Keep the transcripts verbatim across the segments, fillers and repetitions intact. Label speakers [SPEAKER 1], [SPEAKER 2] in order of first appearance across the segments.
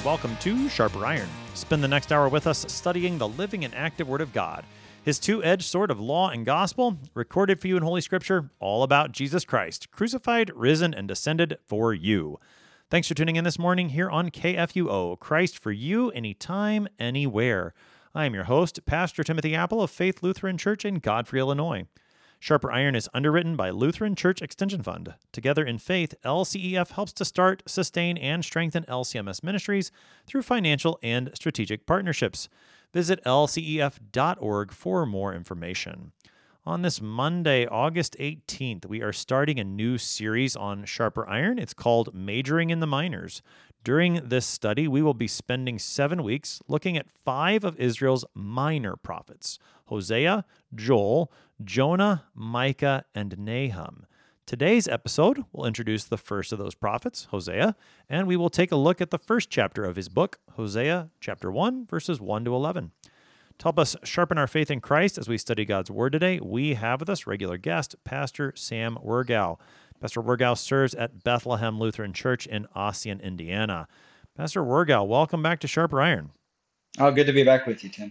[SPEAKER 1] welcome to Sharper Iron. Spend the next hour with us studying the living and active Word of God, His two-edged sword of law and gospel, recorded for you in Holy Scripture, all about Jesus Christ, crucified, risen, and descended for you. Thanks for tuning in this morning here on K F U O, Christ for you, anytime, anywhere. I am your host, Pastor Timothy Apple of Faith Lutheran Church in Godfrey, Illinois. Sharper Iron is underwritten by Lutheran Church Extension Fund. Together in Faith, L C E F helps to start, sustain, and strengthen L C M S ministries through financial and strategic partnerships. Visit L C E F dot org for more information. On this Monday, August eighteenth, we are starting a new series on Sharper Iron. It's called Majoring in the Minors. During this study, we will be spending seven weeks looking at five of Israel's minor prophets: Hosea, Joel, Jonah, Micah, and Nahum. Today's episode will introduce the first of those prophets, Hosea, and we will take a look at the first chapter of his book, Hosea chapter one, verses one to eleven. To help us sharpen our faith in Christ as we study God's Word today, we have with us regular guest, Pastor Sam Wirgau. Pastor Wirgau serves at Bethlehem Lutheran Church in Ossian, Indiana. Pastor Wirgau, welcome back to Sharper Iron.
[SPEAKER 2] Oh, good to be back with you, Tim.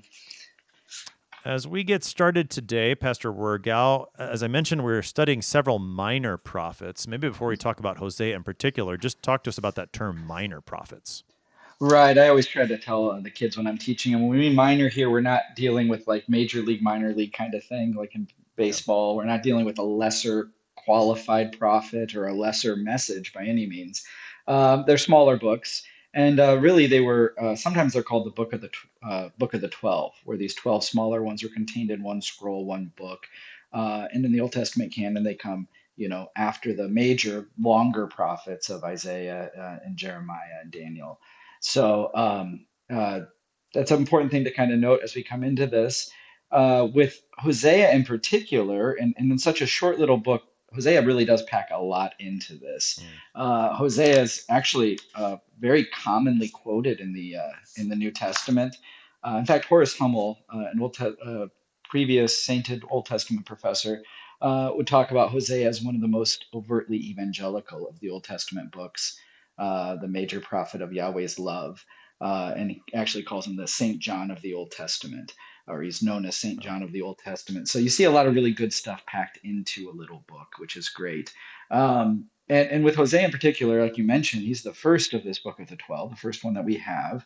[SPEAKER 1] As we get started today, Pastor Wirgau, as I mentioned, we're studying several minor prophets. Maybe before we talk about Hosea in particular, just talk to us about that term minor prophets.
[SPEAKER 2] Right. I always try to tell uh, the kids when I'm teaching them, when we mean minor here, we're not dealing with like major league, minor league kind of thing, like in
[SPEAKER 1] Yeah.
[SPEAKER 2] baseball. We're not dealing with a lesser qualified prophet or a lesser message by any means. Um, they're smaller books. And uh, really, they were uh, sometimes they're called the book of the tw- uh, book of the twelve, where these twelve smaller ones are contained in one scroll, one book. Uh, and in the Old Testament canon, they come, you know, after the major, longer prophets of Isaiah uh, and Jeremiah and Daniel. So um, uh, that's an important thing to kind of note as we come into this. Uh, with Hosea in particular, and, and in such a short little book, Hosea really does pack a lot into this.
[SPEAKER 1] Mm.
[SPEAKER 2] Uh, Hosea is actually uh, very commonly quoted in the uh, in the New Testament. Uh, in fact, Horace Hummel, uh, an old te- uh, previous sainted Old Testament professor, uh, would talk about Hosea as one of the most overtly evangelical of the Old Testament books, uh, the major prophet of Yahweh's love, uh, and he actually calls him the Saint John of the Old Testament, or he's known as Saint John of the Old Testament. So you see a lot of really good stuff packed into a little book, which is great. Um, and, and with Hosea in particular, like you mentioned, he's the first of this book of the twelve, the first one that we have.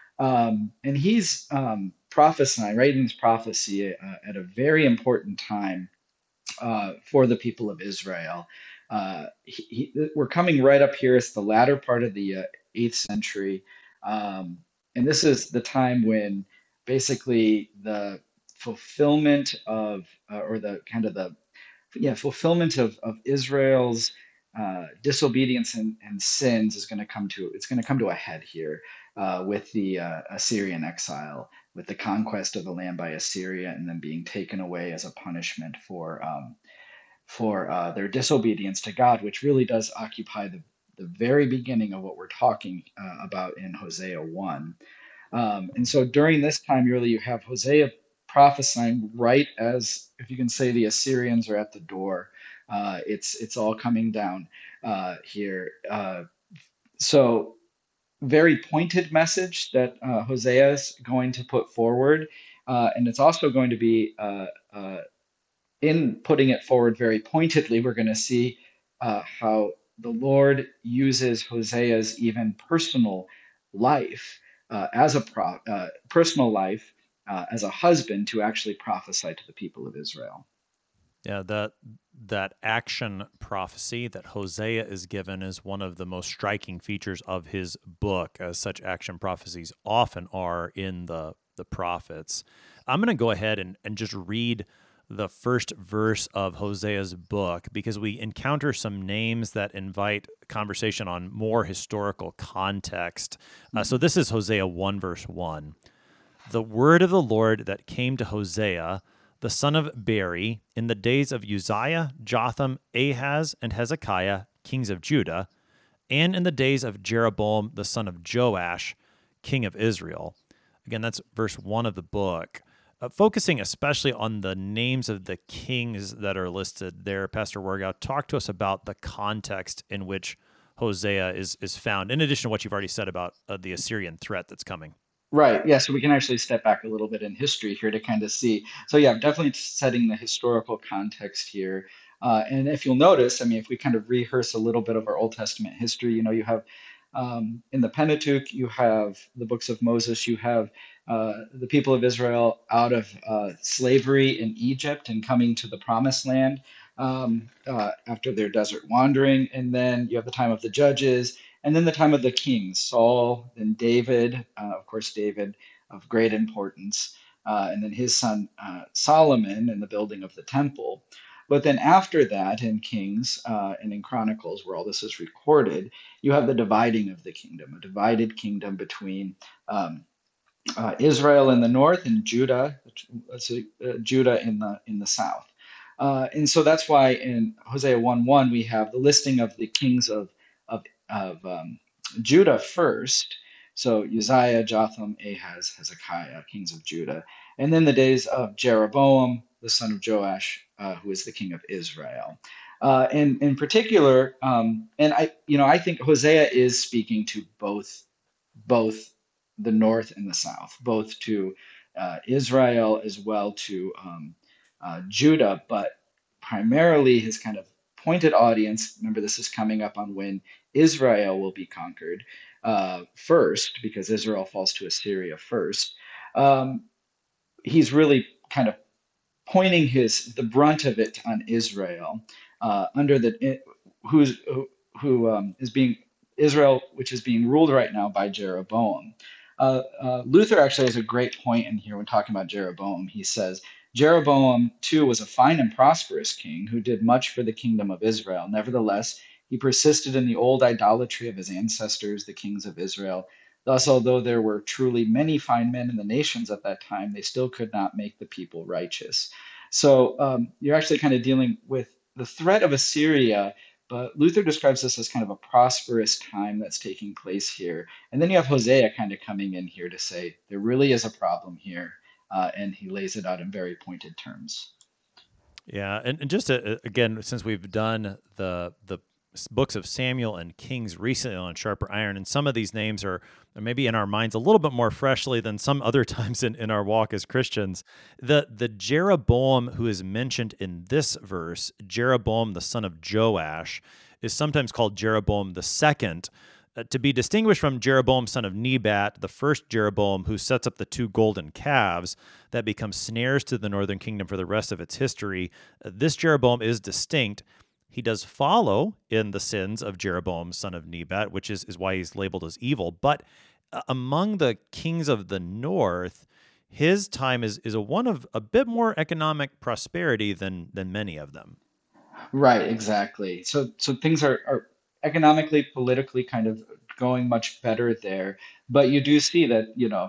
[SPEAKER 2] Um, and he's um, prophesying, writing this prophecy uh, at a very important time uh, for the people of Israel. Uh, he, he- we're coming right up here. It's the latter part of the uh, eighth century. Um, and this is the time when basically the fulfillment of, uh, or the kind of the, yeah, fulfillment of, of Israel's uh, disobedience and, and sins is going to come to, it's going to come to a head here uh, with the uh, Assyrian exile, with the conquest of the land by Assyria and then being taken away as a punishment for um, for uh, their disobedience to God, which really does occupy the, the very beginning of what we're talking uh, about in Hosea one. Um, and so during this time, really, you have Hosea prophesying right as, if you can say, the Assyrians are at the door. Uh, it's it's all coming down uh, here. Uh, so very pointed message that uh, Hosea is going to put forward. Uh, and it's also going to be, uh, uh, in putting it forward very pointedly, we're going to see uh, how the Lord uses Hosea's even personal life uh, as a pro- uh, personal life uh, as a husband to actually prophesy to the people of Israel.
[SPEAKER 1] Yeah, that that action prophecy that Hosea is given is one of the most striking features of his book, as such action prophecies often are in the the prophets. I'm going to go ahead and, and just read the first verse of Hosea's book because we encounter some names that invite conversation on more historical context. Uh, so this is Hosea one, verse one. The word of the Lord that came to Hosea, the son of Beeri, in the days of Uzziah, Jotham, Ahaz, and Hezekiah, kings of Judah, and in the days of Jeroboam, the son of Joash, king of Israel. Again, that's verse one of the book. Uh, focusing especially on the names of the kings that are listed there, Pastor Wirgau, talk to us about the context in which Hosea is is found, in addition to what you've already said about uh, the Assyrian threat that's coming.
[SPEAKER 2] Right. Yeah. So we can actually step back a little bit in history here to kind of see. So yeah, definitely setting the historical context here. Uh, and if you'll notice, I mean, if we kind of rehearse a little bit of our Old Testament history, you know, you have um, in the Pentateuch, you have the books of Moses, you have uh, the people of Israel out of uh, slavery in Egypt and coming to the Promised Land um, uh, after their desert wandering. And then you have the time of the Judges, and then the time of the kings, Saul and David, uh, of course, David of great importance, uh, and then his son uh, Solomon and the building of the temple. But then after that, in Kings uh, and in Chronicles, where all this is recorded, you have the dividing of the kingdom, a divided kingdom between um, uh, Israel in the north and Judah, uh, Judah in the in the south. Uh, and so that's why in Hosea one one we have the listing of the kings of of, of um, Judah first. So Uzziah, Jotham, Ahaz, Hezekiah, kings of Judah, and then the days of Jeroboam, the son of Joash, uh, who is the king of Israel. Uh, and in particular, um, and I, you know, I think Hosea is speaking to both both the north and the south, both to uh, Israel as well to um, uh, Judah, but primarily his kind of pointed audience. Remember, this is coming up on when Israel will be conquered uh, first, because Israel falls to Assyria first. Um, he's really kind of pointing his the brunt of it on Israel uh, under the who's who, who um, is being Israel, which is being ruled right now by Jeroboam. Uh, uh, Luther actually has a great point in here when talking about Jeroboam. He says Jeroboam too was a fine and prosperous king who did much for the kingdom of Israel. Nevertheless, he persisted in the old idolatry of his ancestors, the kings of Israel. Thus, although there were truly many fine men in the nations at that time, they still could not make the people righteous. So um, you're actually kind of dealing with the threat of Assyria, but Luther describes this as kind of a prosperous time that's taking place here. And then you have Hosea kind of coming in here to say there really is a problem here, uh, and he lays it out in very pointed terms.
[SPEAKER 1] Yeah, and, and just to, again, since we've done the the books of Samuel and Kings recently on Sharper Iron, and some of these names are maybe in our minds a little bit more freshly than some other times in, in our walk as Christians. The the Jeroboam who is mentioned in this verse, Jeroboam the son of Joash, is sometimes called Jeroboam the second, uh, to be distinguished from Jeroboam son of Nebat, the first Jeroboam who sets up the two golden calves that become snares to the northern kingdom for the rest of its history. Uh, this Jeroboam is distinct. He does follow in the sins of Jeroboam, son of Nebat, which is, is why he's labeled as evil. But uh, among the kings of the north, his time is, is a one of a bit more economic prosperity than than many of them.
[SPEAKER 2] Right, exactly. So so things are, are economically, politically kind of going much better there. But you do see that, you know,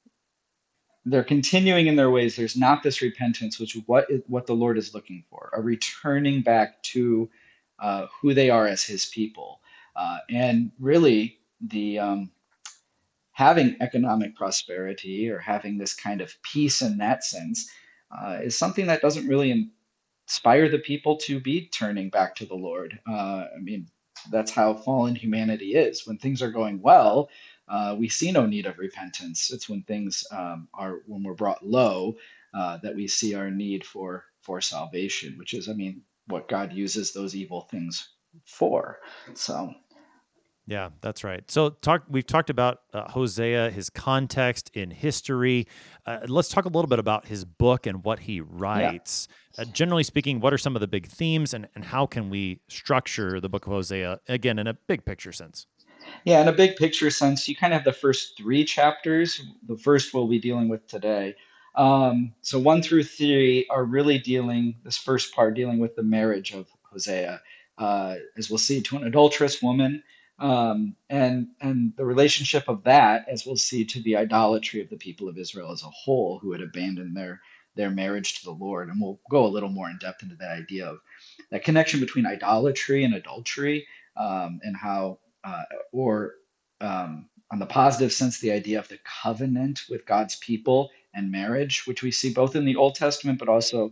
[SPEAKER 2] they're continuing in their ways. There's not this repentance, which what is, what the Lord is looking for, a returning back to uh, who they are as His people, uh, and really the um, having economic prosperity or having this kind of peace in that sense uh, is something that doesn't really inspire the people to be turning back to the Lord. Uh, I mean, that's how fallen humanity is. When things are going well, uh, we see no need of repentance. It's when things um, are when we're brought low uh, that we see our need for for salvation, which is, I mean, what God uses those evil things for. So
[SPEAKER 1] Yeah, that's right. So talk. We've talked about uh, Hosea, his context in history. Uh, let's talk a little bit about his book and what he
[SPEAKER 2] yeah.
[SPEAKER 1] writes. Uh, generally speaking, what are some of the big themes, and, and how can we structure the book of Hosea again in a big picture sense?
[SPEAKER 2] Yeah, in a big picture sense, you kind of have the first three chapters. The first we'll be dealing with today. Um, so one through three are really dealing, this first part, dealing with the marriage of Hosea, uh, as we'll see, to an adulterous woman, um, and and the relationship of that, as we'll see, to the idolatry of the people of Israel as a whole, who had abandoned their their marriage to the Lord. And we'll go a little more in depth into that idea of that connection between idolatry and adultery, um, and how uh, or um, on the positive sense, the idea of the covenant with God's people and marriage, which we see both in the Old Testament, but also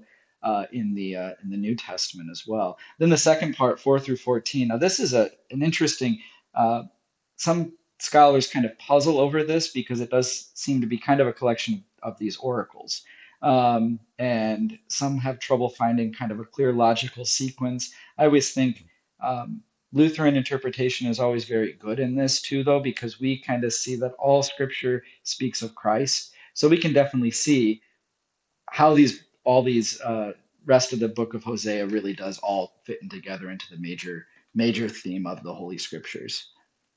[SPEAKER 2] uh, in the uh, in the New Testament as well. Then the second part, four through fourteen. Now this is a an interesting. Uh, some scholars kind of puzzle over this because it does seem to be kind of a collection of these oracles. Um, and some have trouble finding kind of a clear logical sequence. I always think um, Lutheran interpretation is always very good in this too, though, because we kind of see that all scripture speaks of Christ. So we can definitely see how these all these uh, rest of the book of Hosea really does all fit in together into the major major theme of the Holy Scriptures.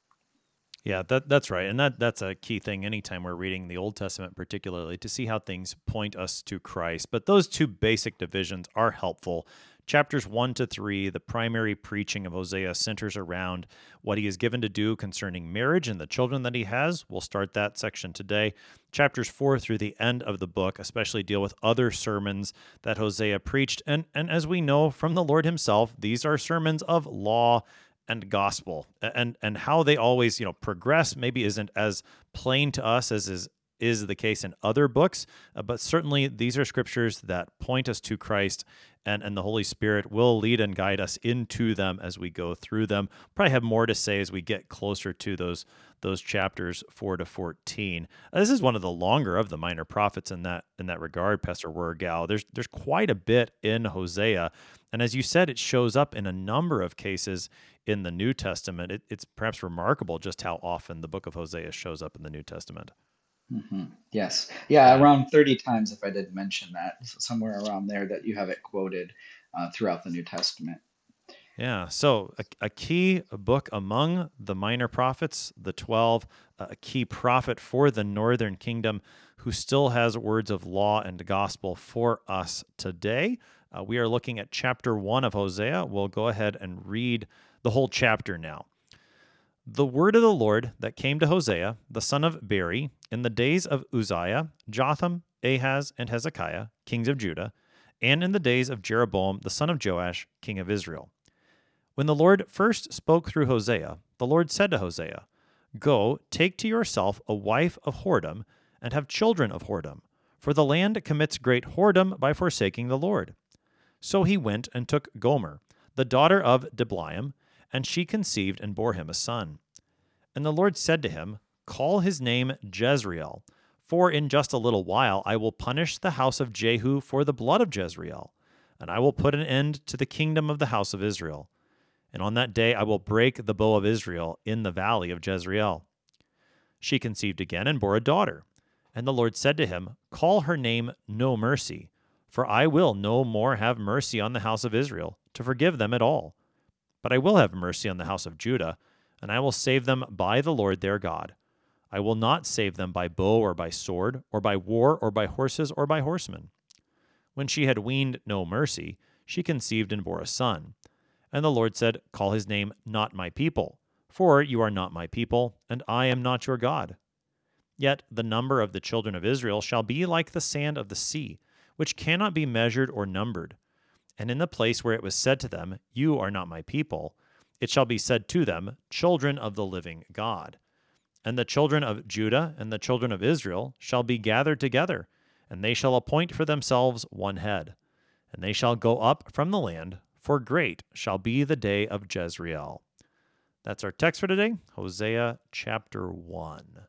[SPEAKER 1] Yeah, that that's right. And that that's a key thing anytime we're reading the Old Testament, particularly to see how things point us to Christ. But those two basic divisions are helpful. Chapters one to three, the primary preaching of Hosea centers around what he is given to do concerning marriage and the children that he has. We'll start that section today. Chapters four through the end of the book especially deal with other sermons that Hosea preached. And, and as we know from the Lord himself, these are sermons of law and gospel, and and how they always, you know, progress maybe isn't as plain to us as is is the case in other books, uh, but certainly these are scriptures that point us to Christ, and and the Holy Spirit will lead and guide us into them as we go through them. Probably have more to say as we get closer to those those chapters four to fourteen. Uh, this is one of the longer of the minor prophets in that in that regard, Pastor Wergau. There's there's quite a bit in Hosea, and as you said, it shows up in a number of cases in the New Testament. It, it's perhaps remarkable just how often the book of Hosea shows up in the New Testament.
[SPEAKER 2] Mm-hmm. Yes. Yeah, yeah, around thirty times, if I didn't mention that, so somewhere around there that you have it quoted uh, throughout the New Testament.
[SPEAKER 1] Yeah, so a, a key book among the minor prophets, the twelve, a key prophet for the northern kingdom who still has words of law and gospel for us today. Uh, we are looking at chapter one of Hosea. We'll go ahead and read the whole chapter now. The word of the Lord that came to Hosea, the son of Beeri, in the days of Uzziah, Jotham, Ahaz, and Hezekiah, kings of Judah, and in the days of Jeroboam, the son of Joash, king of Israel. When the Lord first spoke through Hosea, the Lord said to Hosea, Go, take to yourself a wife of whoredom, and have children of whoredom, for the land commits great whoredom by forsaking the Lord. So he went and took Gomer, the daughter of Diblaim, and she conceived and bore him a son. And the Lord said to him, Call his name Jezreel, for in just a little while I will punish the house of Jehu for the blood of Jezreel, and I will put an end to the kingdom of the house of Israel. And on that day I will break the bow of Israel in the valley of Jezreel. She conceived again and bore a daughter. And the Lord said to him, Call her name No Mercy, for I will no more have mercy on the house of Israel, to forgive them at all. But I will have mercy on the house of Judah, and I will save them by the Lord their God. I will not save them by bow or by sword, or by war, or by horses, or by horsemen. When she had weaned No Mercy, she conceived and bore a son. And the Lord said, Call his name Not My People, for you are not my people, and I am not your God. Yet the number of the children of Israel shall be like the sand of the sea, which cannot be measured or numbered. And in the place where it was said to them, You are not my people, it shall be said to them, Children of the living God. And the children of Judah and the children of Israel shall be gathered together, and they shall appoint for themselves one head. And they shall go up from the land, for great shall be the day of Jezreel. That's our text for today, Hosea chapter one.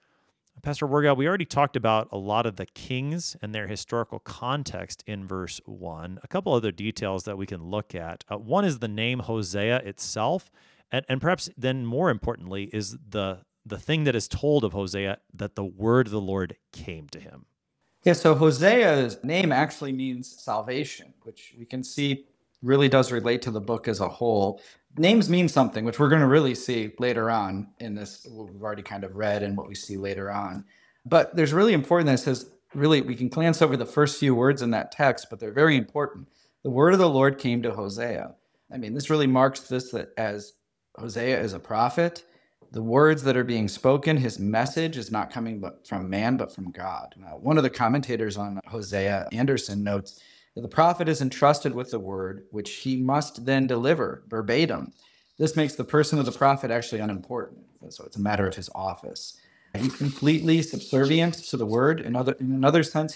[SPEAKER 1] Pastor Wergau, we already talked about a lot of the kings and their historical context in verse one. A couple other details that we can look at. Uh, one is the name Hosea itself, and, and perhaps then more importantly is the, the thing that is told of Hosea, that the word of the Lord came to him.
[SPEAKER 3] Yeah, so Hosea's name actually means salvation, which we can see really does relate to the book as a whole. Names mean something, which we're going to really see later on in this, what we've already kind of read and what we see later on. But there's really important that it says, really, we can glance over the first few words in that text, but they're very important. The word of the Lord came to Hosea. I mean, this really marks this that as Hosea is a prophet, the words that are being spoken, his message is not coming but from man, but from God. Now, one of the commentators on Hosea, Anderson, notes that the prophet is entrusted with the word, which he must then deliver verbatim. This makes the person of the prophet actually unimportant. So it's a matter of his office. He's completely subservient to the word. In, other, in another sense, he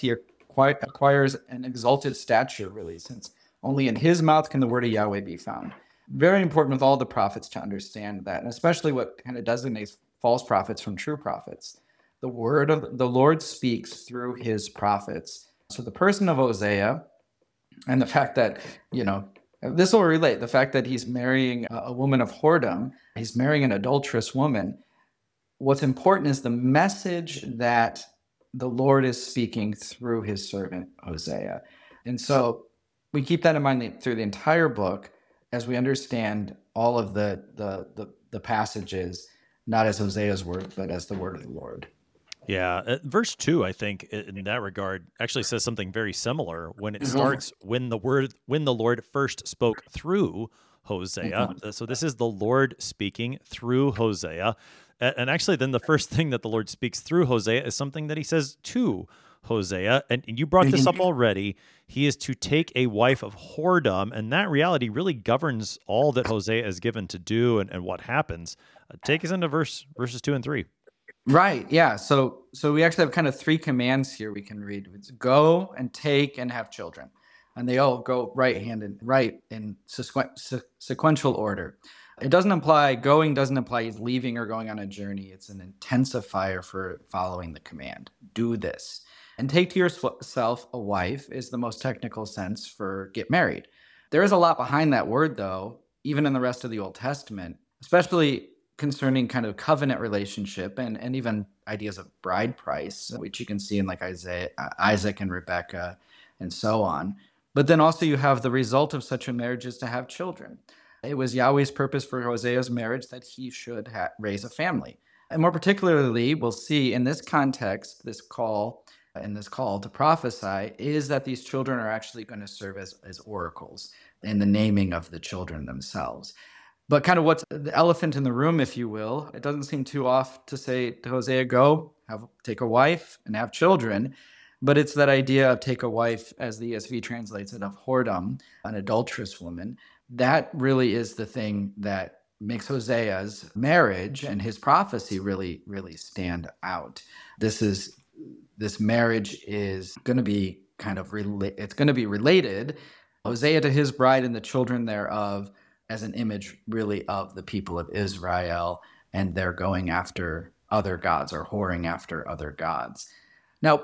[SPEAKER 3] acquire, acquires an exalted stature, really, since only in his mouth can the word of Yahweh be found. Very important with all the prophets to understand that, and especially what kind of designates false prophets from true prophets. The word of the Lord speaks through his prophets. So the person of Hosea, and the fact that, you know, this will relate, the fact that he's marrying a woman of whoredom, he's marrying an adulterous woman. What's important is the message that the Lord is speaking through his servant Hosea. And so we keep that in mind through the entire book as we understand all of the the the, the passages, not as Hosea's word, but as the word of the Lord.
[SPEAKER 1] Yeah, uh, verse two, I think, i- in that regard, actually says something very similar when it starts when the word when the Lord first spoke through Hosea. Uh, So this is the Lord speaking through Hosea, A- and actually, then the first thing that the Lord speaks through Hosea is something that He says to Hosea, and you brought this up already. He is to take a wife of whoredom, and that reality really governs all that Hosea is given to do and, and what happens. Uh, take us into verse verses two and three.
[SPEAKER 3] Right. Yeah. So so we actually have kind of three commands here we can read. It's go and take and have children. And they all go right hand in right in sequen- se- sequential order. It doesn't imply going doesn't imply he's leaving or going on a journey. It's an intensifier for following the command. Do this. And take to yourself a wife is the most technical sense for get married. There is a lot behind that word, though, even in the rest of the Old Testament, especially concerning kind of covenant relationship and, and even ideas of bride price, which you can see in like Isaiah, Isaac and Rebecca and so on. But then also you have the result of such a marriage is to have children. It was Yahweh's purpose for Hosea's marriage that he should ha- raise a family. And more particularly, we'll see in this context, this call and this call to prophesy is that these children are actually going to serve as, as oracles in the naming of the children themselves. But kind of what's the elephant in the room, if you will, it doesn't seem too off to say to Hosea, go, have take a wife and have children. But it's that idea of take a wife, as the E S V translates it, of whoredom, an adulterous woman. That really is the thing that makes Hosea's marriage and his prophecy really, really stand out. This is this marriage is going to be kind of rela- it's going to be related, Hosea to his bride and the children thereof, as an image really of the people of Israel, and they're going after other gods or whoring after other gods. Now,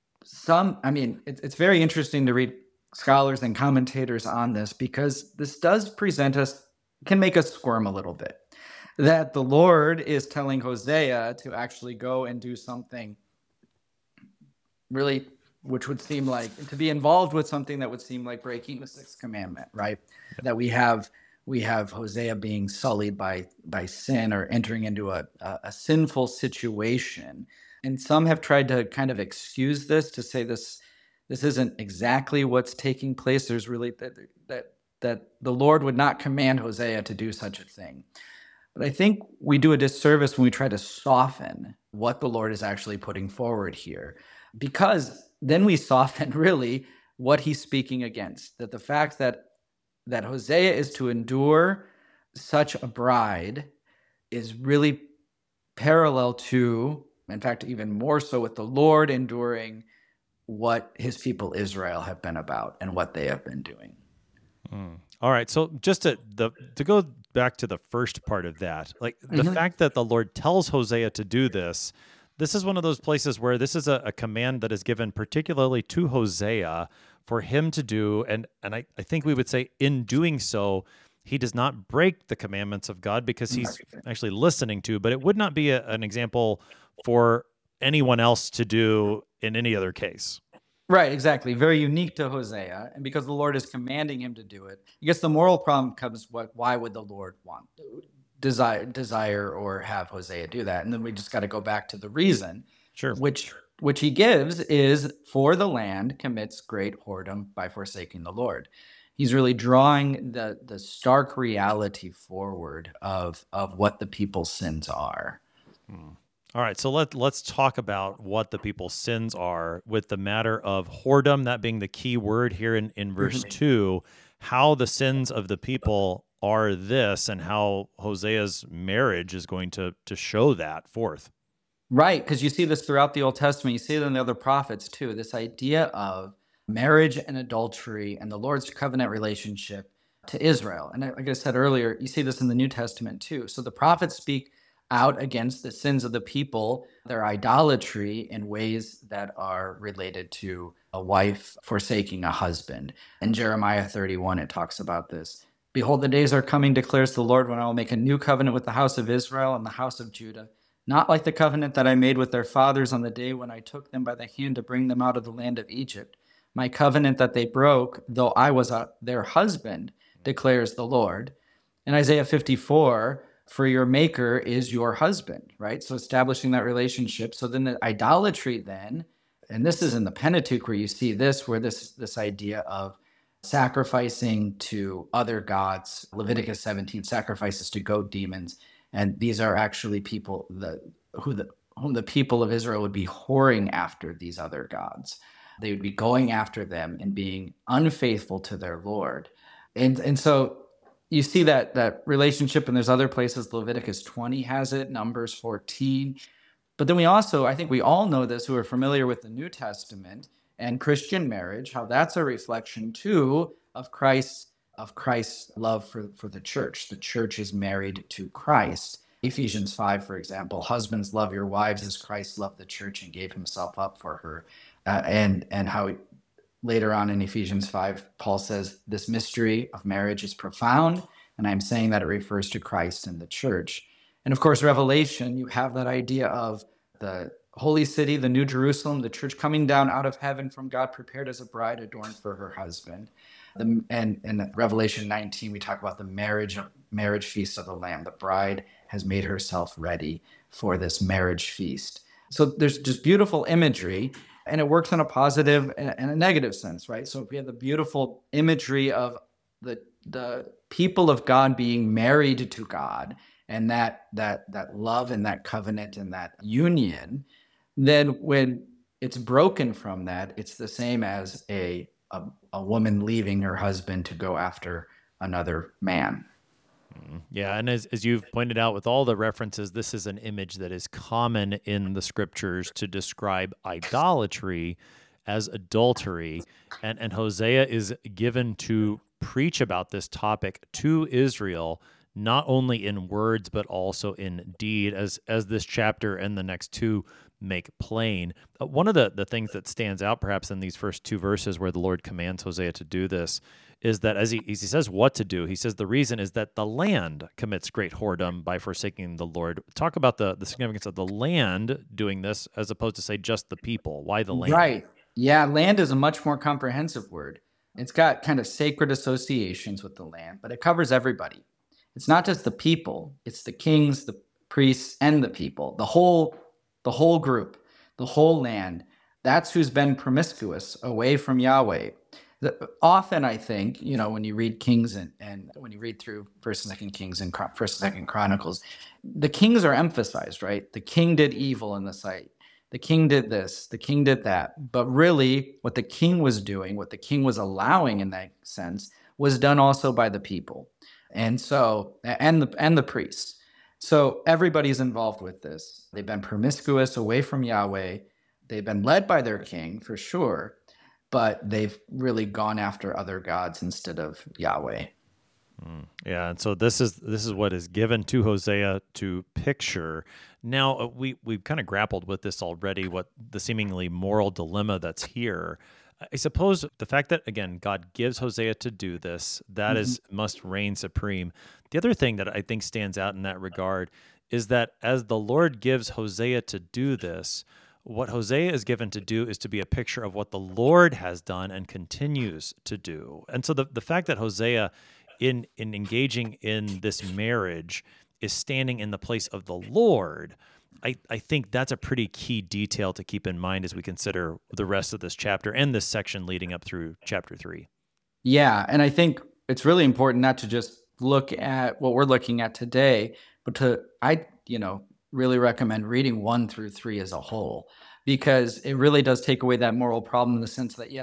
[SPEAKER 3] some, I mean, it, it's very interesting to read scholars and commentators on this because this does present us, can make us squirm a little bit, that the Lord is telling Hosea to actually go and do something really, which would seem like, to be involved with something that would seem like breaking the sixth commandment, right? Yep. That we have we have Hosea being sullied by by sin or entering into a, a, a sinful situation. And some have tried to kind of excuse this, to say this this isn't exactly what's taking place. There's really that that that the Lord would not command Hosea to do such a thing. But I think we do a disservice when we try to soften what the Lord is actually putting forward here, because then we soften really what he's speaking against. That the fact that that Hosea is to endure such a bride is really parallel to, in fact, even more so with the Lord enduring what his people Israel have been about and what they have been doing.
[SPEAKER 1] Mm. All right. So just to the to go back to the first part of that, like the
[SPEAKER 3] Mhm.
[SPEAKER 1] fact that the Lord tells Hosea to do this, this is one of those places where this is a, a command that is given particularly to Hosea for him to do. And and I, I think we would say in doing so, he does not break the commandments of God because he's actually listening to, but it would not be a, an example for anyone else to do in any other case.
[SPEAKER 3] Right, exactly. Very unique to Hosea. And because the Lord is commanding him to do it, I guess the moral problem comes, what, why would the Lord want, desire, desire or have Hosea do that? And then we just got to go back to the reason,
[SPEAKER 1] Sure.
[SPEAKER 3] which which he gives is, for the land commits great whoredom by forsaking the Lord. He's really drawing the the stark reality forward of of what the people's sins are.
[SPEAKER 1] Hmm. All right, so let let's talk about what the people's sins are, with the matter of whoredom, that being the key word here in, in verse two, how the sins of the people are this, and how Hosea's marriage is going to to show that forth.
[SPEAKER 3] Right, because you see this throughout the Old Testament. You see it in the other prophets too. This idea of marriage and adultery and the Lord's covenant relationship to Israel. And like I said earlier, you see this in the New Testament too. So the prophets speak out against the sins of the people, their idolatry in ways that are related to a wife forsaking a husband. In Jeremiah thirty-one, it talks about this. Behold, the days are coming, declares the Lord, when I will make a new covenant with the house of Israel and the house of Judah, not like the covenant that I made with their fathers on the day when I took them by the hand to bring them out of the land of Egypt. My covenant that they broke, though I was a, their husband, declares the Lord. In Isaiah fifty-four, for your maker is your husband, right? So establishing that relationship. So then the idolatry then, and this is in the Pentateuch where you see this, where this, this idea of sacrificing to other gods, Leviticus seventeen, sacrifices to goat demons. And these are actually people that, who the, whom the people of Israel would be whoring after these other gods. They would be going after them and being unfaithful to their Lord. And, and so you see that, that relationship, and there's other places. Leviticus twenty has it, Numbers fourteen. But then we also, I think we all know this who are familiar with the New Testament and Christian marriage, how that's a reflection too of Christ's of Christ's love for, for the church. The church is married to Christ. Ephesians five, for example, husbands, love your wives as Christ loved the church and gave himself up for her. Uh, and, and how he, later on in Ephesians five, Paul says, this mystery of marriage is profound, and I'm saying that it refers to Christ and the church. And of course, Revelation, you have that idea of the holy city, the New Jerusalem, the church coming down out of heaven from God, prepared as a bride adorned for her husband. The, and in Revelation nineteen, we talk about the marriage marriage feast of the Lamb. The bride has made herself ready for this marriage feast. So there's just beautiful imagery, and it works in a positive and a negative sense, right? So we have the beautiful imagery of the the people of God being married to God, and that that that love and that covenant and that union. Then when it's broken from that, it's the same as a A, a woman leaving her husband to go after another man.
[SPEAKER 1] Yeah, and as, as you've pointed out with all the references, this is an image that is common in the scriptures to describe idolatry as adultery. And, and Hosea is given to preach about this topic to Israel, not only in words, but also in deed, as, as this chapter and the next two make plain. Uh, one of the, the things that stands out perhaps in these first two verses where the Lord commands Hosea to do this is that as he, as he says what to do, he says the reason is that the land commits great whoredom by forsaking the Lord. Talk about the, the significance of the land doing this as opposed to, say, just the people. Why the land?
[SPEAKER 3] Right. Yeah, land is a much more comprehensive word. It's got kind of sacred associations with the land, but it covers everybody. It's not just the people. It's the kings, the priests, and the people. The whole The whole group, the whole land. That's who's been promiscuous away from Yahweh. The, often, I think, you know, when you read Kings and, and when you read through First and Second Kings and First and Second Chronicles, the kings are emphasized, right? The king did evil in the sight. The king did this. The king did that. But really, what the king was doing, what the king was allowing in that sense, was done also by the people, and so and the and the priests. So everybody's involved with this. They've been promiscuous away from Yahweh. They've been led by their king, for sure, but they've really gone after other gods instead of Yahweh.
[SPEAKER 1] Mm, yeah, and so this is this is what is given to Hosea to picture. Now, uh, we, we've kind of grappled with this already, what the seemingly moral dilemma that's here. I suppose the fact that, again, God gives Hosea to do this, that mm-hmm. is must reign supreme. The other thing that I think stands out in that regard is that as the Lord gives Hosea to do this, what Hosea is given to do is to be a picture of what the Lord has done and continues to do. And so the, the fact that Hosea, in, in engaging in this marriage, is standing in the place of the Lord, I, I think that's a pretty key detail to keep in mind as we consider the rest of this chapter and this section leading up through chapter three.
[SPEAKER 3] Yeah, and I think it's really important not to just look at what we're looking at today, but to, I, you know, really recommend reading one through three as a whole, because it really does take away that moral problem in the sense that, yes,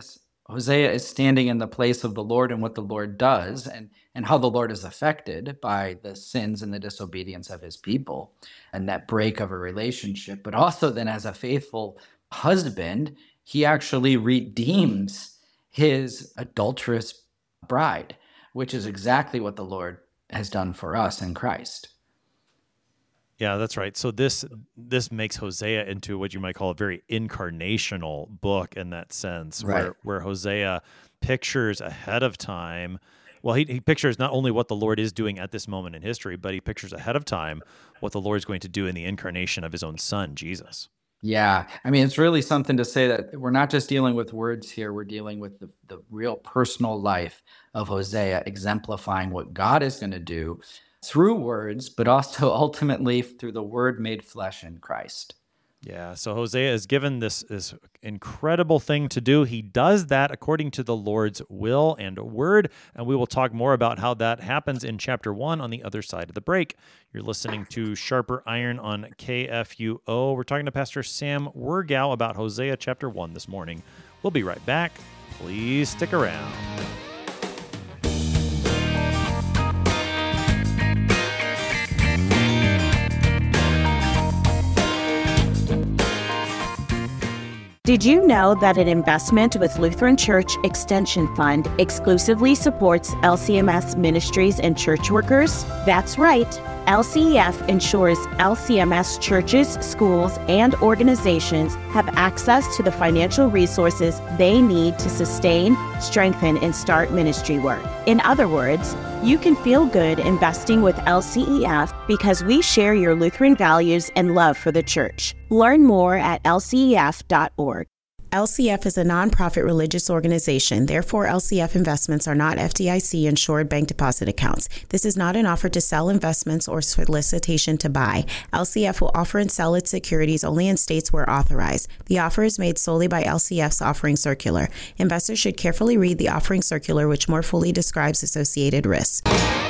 [SPEAKER 3] Hosea is standing in the place of the Lord and what the Lord does, and, and how the Lord is affected by the sins and the disobedience of his people and that break of a relationship. But also then as a faithful husband, he actually redeems his adulterous bride, which is exactly what the Lord has done for us in Christ.
[SPEAKER 1] Yeah, that's right. So this this makes Hosea into what you might call a very incarnational book in that sense,
[SPEAKER 3] Right.
[SPEAKER 1] where where Hosea pictures ahead of time. Well, he, he pictures not only what the Lord is doing at this moment in history, but he pictures ahead of time what the Lord is going to do in the incarnation of his own son, Jesus.
[SPEAKER 3] Yeah, I mean, it's really something to say that we're not just dealing with words here, we're dealing with the, the real personal life of Hosea, exemplifying what God is going to do through words, but also ultimately through the word made flesh in Christ.
[SPEAKER 1] Yeah, so Hosea is given this, this incredible thing to do. He does that according to the Lord's will and word, and we will talk more about how that happens in chapter one on the other side of the break. You're listening to Sharper Iron on K F U O. We're talking to Pastor Sam Wirgau about Hosea chapter one this morning. We'll be right back. Please stick around.
[SPEAKER 4] Did you know that an investment with Lutheran Church Extension Fund exclusively supports L C M S ministries and church workers? That's right. L C E F ensures L C M S churches, schools, and organizations have access to the financial resources they need to sustain, strengthen, and start ministry work. In other words, you can feel good investing with L C E F because we share your Lutheran values and love for the church. Learn more at L C E F dot org. L C F is a nonprofit religious organization. Therefore, L C F investments are not F D I C-insured bank deposit accounts. This is not an offer to sell investments or solicitation to buy. L C F will offer and sell its securities only in states where authorized. The offer is made solely by L C F's offering circular. Investors should carefully read the offering circular, which more fully describes associated risks.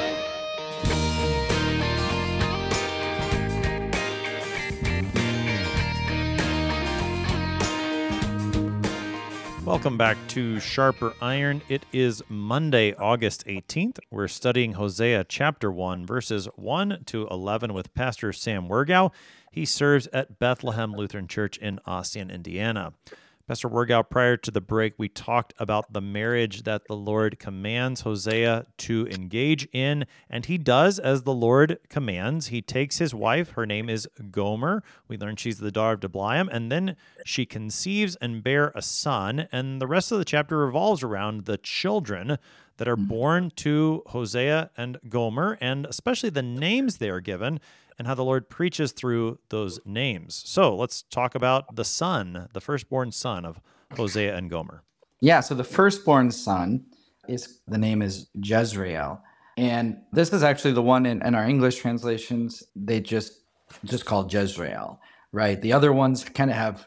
[SPEAKER 1] Welcome back to Sharper Iron. It is Monday, August eighteenth. We're studying Hosea chapter one, verses one to eleven with Pastor Sam Wirgau. He serves at Bethlehem Lutheran Church in Ossian, Indiana. Pastor Wirgau, prior to the break, we talked about the marriage that the Lord commands Hosea to engage in, and he does as the Lord commands. He takes his wife, her name is Gomer. We learn she's the daughter of Diblaim, and then she conceives and bear a son, and the rest of the chapter revolves around the children that are born to Hosea and Gomer, and especially the names they are given, and how the Lord preaches through those names. So let's talk about the son, the firstborn son of Hosea and Gomer.
[SPEAKER 3] Yeah, so the firstborn son, is the name is Jezreel. And this is actually the one in, in our English translations, they just just call Jezreel, right? The other ones kind of have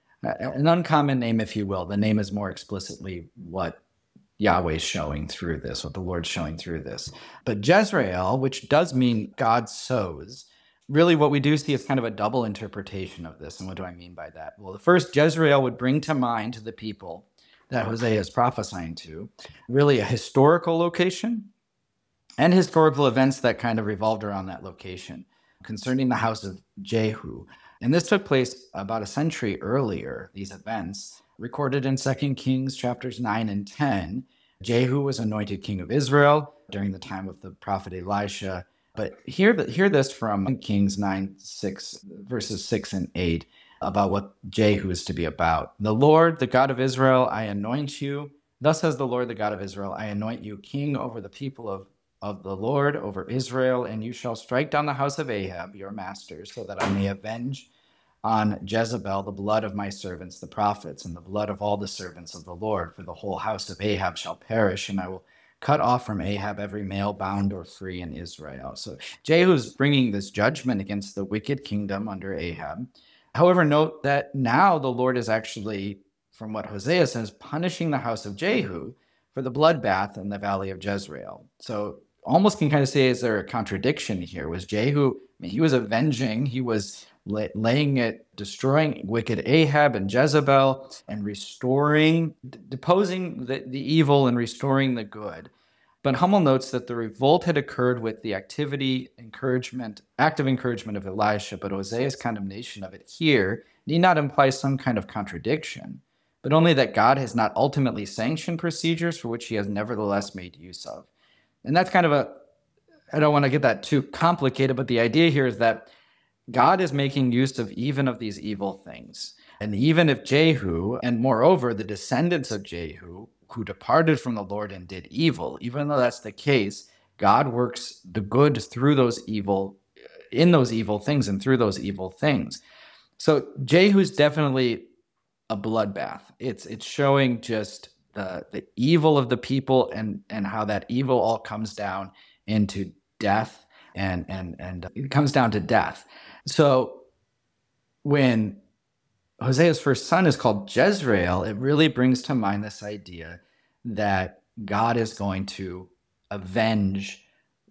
[SPEAKER 3] an uncommon name, if you will. The name is more explicitly what Yahweh's showing through this, what the Lord's showing through this. But Jezreel, which does mean God sows, really what we do see is kind of a double interpretation of this. And what do I mean by that? Well, the first, Jezreel would bring to mind to the people that Hosea is prophesying to, really a historical location and historical events that kind of revolved around that location concerning the house of Jehu. And this took place about a century earlier, these events, recorded in Second Kings chapters nine and ten. Jehu was anointed king of Israel during the time of the prophet Elisha. But hear, hear this from Kings nine, six, verses six and eight about what Jehu is to be about. The Lord, the God of Israel, I anoint you. Thus says the Lord, the God of Israel, I anoint you king over the people of, of the Lord, over Israel, and you shall strike down the house of Ahab, your master, so that I may avenge on Jezebel the blood of my servants, the prophets, and the blood of all the servants of the Lord. For the whole house of Ahab shall perish, and I will cut off from Ahab every male bound or free in Israel. So Jehu's bringing this judgment against the wicked kingdom under Ahab. However, note that now the Lord is actually, from what Hosea says, punishing the house of Jehu for the bloodbath in the valley of Jezreel. So almost can kind of say, is there a contradiction here? Was Jehu, I mean, he was avenging, he was lay, laying it, destroying wicked Ahab and Jezebel, and restoring, d- deposing the, the evil and restoring the good. But Hummel notes that the revolt had occurred with the activity, encouragement, active encouragement of Elisha, but Hosea's condemnation of it here need not imply some kind of contradiction, but only that God has not ultimately sanctioned procedures for which he has nevertheless made use of. And that's kind of a, I don't want to get that too complicated, but the idea here is that God is making use of even of these evil things. And even if Jehu, and moreover, the descendants of Jehu, who departed from the Lord and did evil, even though that's the case, God works the good through those evil, in those evil things and through those evil things. So Jehu's definitely a bloodbath. It's it's showing just the the evil of the people and and how that evil all comes down into death and and and it comes down to death. So when Hosea's first son is called Jezreel, it really brings to mind this idea that God is going to avenge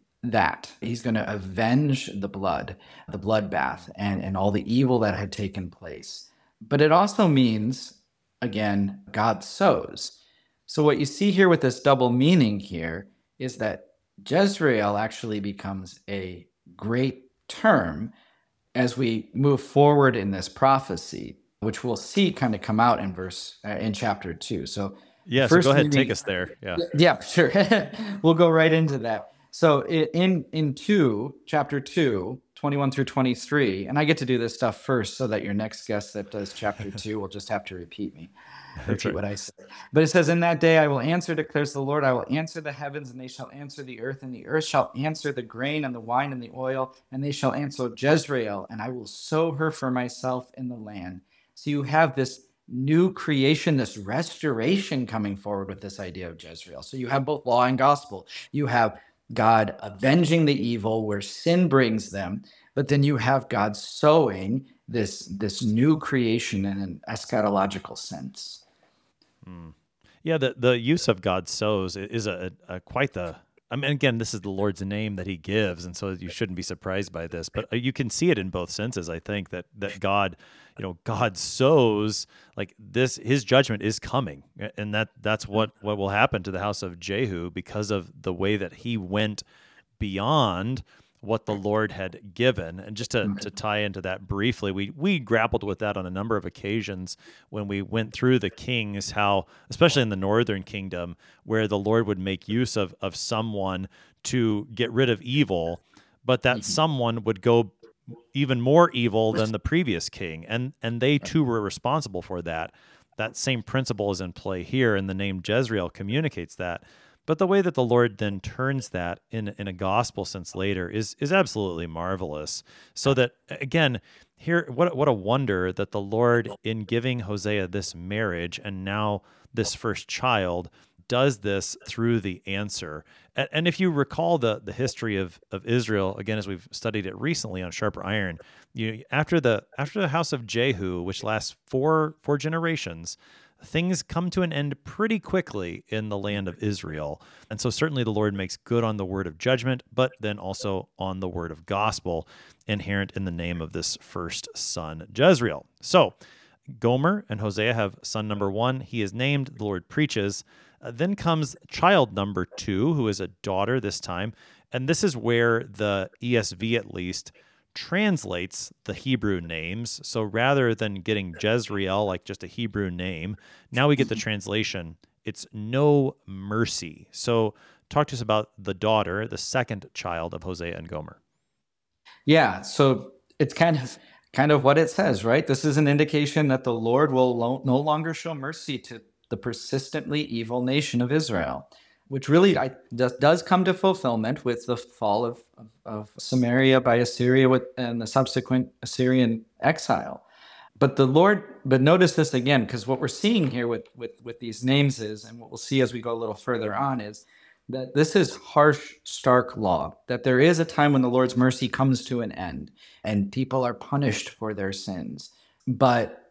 [SPEAKER 3] that. He's going to avenge the blood, the bloodbath, and, and all the evil that had taken place. But it also means, again, God sows. So what you see here with this double meaning here is that Jezreel actually becomes a great term as we move forward in this prophecy, which we'll see kind of come out in verse uh, in chapter two. So
[SPEAKER 1] Yeah, so
[SPEAKER 3] first
[SPEAKER 1] go ahead,
[SPEAKER 3] reading-
[SPEAKER 1] take us there. Yeah.
[SPEAKER 3] Yeah, sure. We'll go right into that. So i- in in two, chapter two, twenty-one through twenty-three, and I get to do this stuff first so that your next guest that does chapter two will just have to repeat me. Repeat
[SPEAKER 1] right.
[SPEAKER 3] what I said. But it says, in that day I will answer, declares the Lord, I will answer the heavens, and they shall answer the earth, and the earth shall answer the grain and the wine and the oil, and they shall answer Jezreel, and I will sow her for myself in the land. So you have this new creation, this restoration coming forward with this idea of Jezreel. So you have both law and gospel. You have God avenging the evil where sin brings them, but then you have God sowing this, this new creation in an eschatological sense.
[SPEAKER 1] Mm. Yeah, the, the use of God sows is a, a quite the, I mean, again, this is the Lord's name that he gives, and so you shouldn't be surprised by this, but you can see it in both senses, I think, that that God, you know, God sows, like this, his judgment is coming, and that that's what, what will happen to the house of Jehu because of the way that he went beyond what the Lord had given. And just to, to tie into that briefly, we we grappled with that on a number of occasions when we went through the kings, how, especially in the northern kingdom, where the Lord would make use of, of someone to get rid of evil, but that someone would go even more evil than the previous king. And, and they too were responsible for that. That same principle is in play here, and the name Jezreel communicates that. But the way that the Lord then turns that in in a gospel sense later is is absolutely marvelous. So that, again, here, what what a wonder that the Lord, in giving Hosea this marriage and now this first child, does this through the answer. And, and if you recall the the history of of Israel, again, as we've studied it recently on Sharper Iron, you after the after the house of Jehu, which lasts four four generations, things come to an end pretty quickly in the land of Israel. And so certainly the Lord makes good on the word of judgment, but then also on the word of gospel inherent in the name of this first son, Jezreel. So Gomer and Hosea have son number one. He is named, the Lord preaches. Uh, then comes child number two, who is a daughter this time. And this is where the E S V, at least, translates the Hebrew names. So rather than getting Jezreel, like just a Hebrew name, now we get the translation. It's no mercy. So talk to us about the daughter, the second child of Hosea and Gomer.
[SPEAKER 3] Yeah, so it's kind of kind of what it says, right? This is an indication that the Lord will lo- no longer show mercy to the persistently evil nation of Israel, which really I, does, does come to fulfillment with the fall of, of, of Samaria by Assyria with, and the subsequent Assyrian exile. But the Lord, but notice this again, because what we're seeing here with, with, with these names is, and what we'll see as we go a little further on, is that this is harsh, stark law, that there is a time when the Lord's mercy comes to an end and people are punished for their sins. But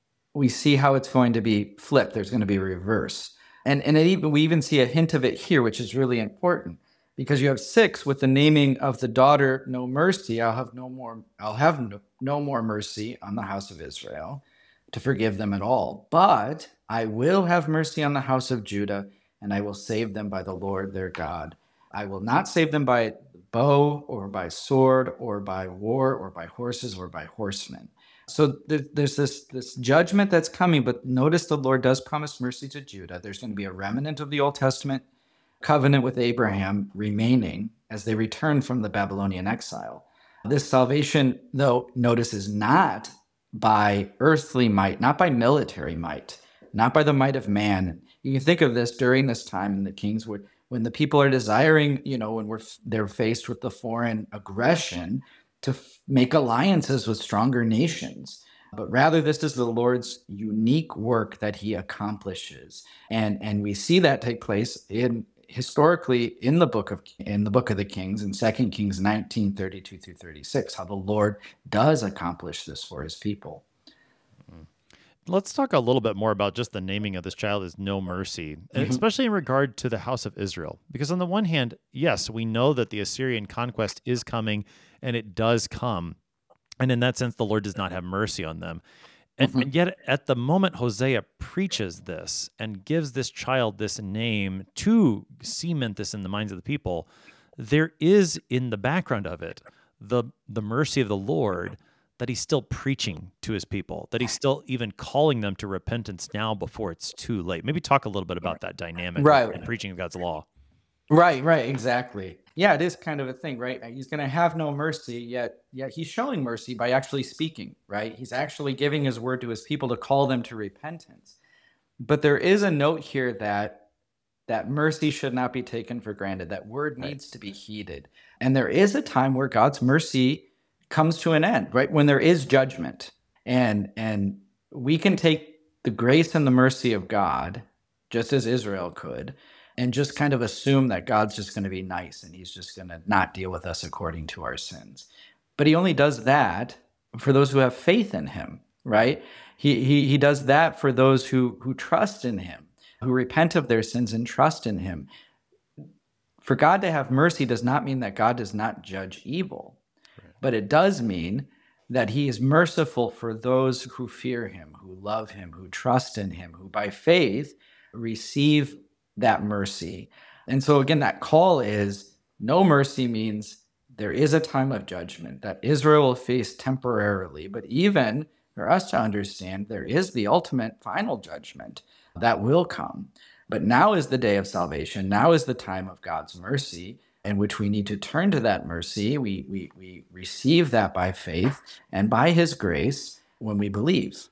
[SPEAKER 3] we see how it's going to be flipped. There's going to be a reverse. And, and it even, we even see a hint of it here, which is really important, because you have six with the naming of the daughter, no mercy. I'll have no more, I'll have no, no more mercy on the house of Israel to forgive them at all. But I will have mercy on the house of Judah, and I will save them by the Lord their God. I will not save them by bow or by sword or by war or by horses or by horsemen. So there, there's this, this judgment that's coming, but notice the Lord does promise mercy to Judah. There's going to be a remnant of the Old Testament covenant with Abraham remaining as they return from the Babylonian exile. This salvation, though, notice, is not by earthly might, not by military might, not by the might of man. You can think of this during this time in the Kings, where when the people are desiring, you know, when we're they're faced with the foreign aggression, to f- make alliances with stronger nations. But rather, this is the Lord's unique work that he accomplishes. And, and we see that take place in historically in the book of in the book of the Kings, in Second Kings nineteen, thirty-two through thirty-six, how the Lord does accomplish this for his people.
[SPEAKER 1] Let's talk a little bit more about just the naming of this child as No Mercy,
[SPEAKER 3] Mhm.
[SPEAKER 1] especially in regard to the house of Israel. Because on the one hand, yes, we know that the Assyrian conquest is coming, and it does come. And in that sense, the Lord does not have mercy on them. And,
[SPEAKER 3] Mhm.
[SPEAKER 1] and yet, at the moment Hosea preaches this and gives this child this name to cement this in the minds of the people, there is in the background of it the the mercy of the Lord, that he's still preaching to his people, that he's still even calling them to repentance now before it's too late. Maybe talk a little bit about that dynamic
[SPEAKER 3] Right.
[SPEAKER 1] in preaching of God's law.
[SPEAKER 3] Right, right, exactly. Yeah, it is kind of a thing, right? He's going to have no mercy, yet yet he's showing mercy by actually speaking, right? He's actually giving his word to his people to call them to repentance. But there is a note here that that mercy should not be taken for granted. That word
[SPEAKER 1] Right.
[SPEAKER 3] needs to be heeded. And there is a time where God's mercy comes to an end, right? When there is judgment. And and we can take the grace and the mercy of God, just as Israel could, and just kind of assume that God's just going to be nice and he's just going to not deal with us according to our sins. But he only does that for those who have faith in him, right? He he he does that for those who who trust in him, who repent of their sins and trust in him. For God to have mercy does not mean that God does not judge evil, but it does mean that he is merciful for those who fear him, who love him, who trust in him, who by faith receive that mercy. And so again, that call is no mercy means there is a time of judgment that Israel will face temporarily, but even for us to understand, there is the ultimate final judgment that will come. But now is the day of salvation. Now is the time of God's mercy, in which we need to turn to that mercy. We, we, we receive that by faith and by his grace when we believe.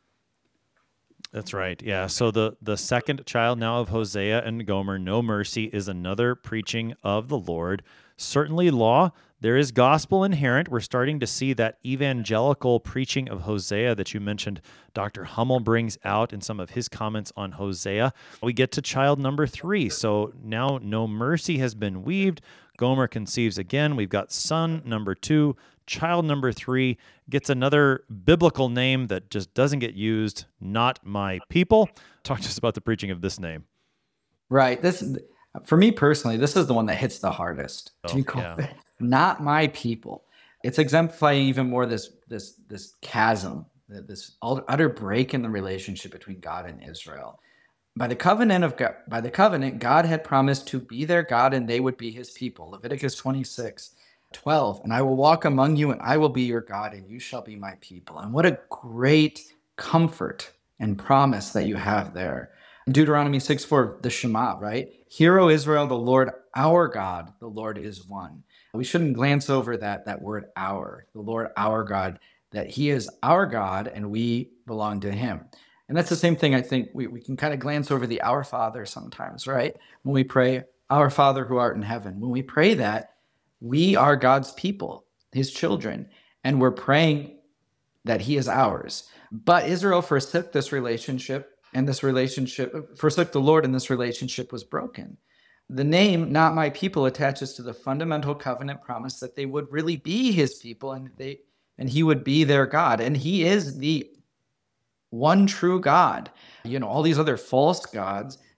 [SPEAKER 1] That's right. Yeah. So the the second child now of Hosea and Gomer, No Mercy, is another preaching of the Lord. Certainly law. There is gospel inherent. We're starting to see that evangelical preaching of Hosea that you mentioned Doctor Hummel brings out in some of his comments on Hosea. We get to child number three. So now No Mercy has been weaved. Gomer conceives again. We've got son number two. Child number three gets another biblical name that just doesn't get used, Not My People. Talk to us about the preaching of this name.
[SPEAKER 3] Right. This, for me personally, this is the one that hits the hardest.
[SPEAKER 1] Oh,
[SPEAKER 3] To be called
[SPEAKER 1] yeah.
[SPEAKER 3] Not My People. It's exemplifying even more this this this chasm, this utter break in the relationship between God and Israel. By the covenant of God, by the covenant, God had promised to be their God and they would be his people. Leviticus twenty-six, twelve. And I will walk among you and I will be your God and you shall be my people. And what a great comfort and promise that you have there. Deuteronomy six, four, the Shema, right? Hear, O Israel, the Lord our God, the Lord is one. We shouldn't glance over that, that word our, the Lord our God, that he is our God and we belong to him. And that's the same thing I think we, we can kind of glance over the Our Father sometimes, right? When we pray, Our Father who art in heaven. When we pray that, we are God's people, his children, and we're praying that he is ours. But Israel forsook this relationship, and this relationship, forsook the Lord, and this relationship was broken. The name, Not My People, attaches to the fundamental covenant promise that they would really be his people, and they and he would be their God. And he is the one true God. You know, all these other false gods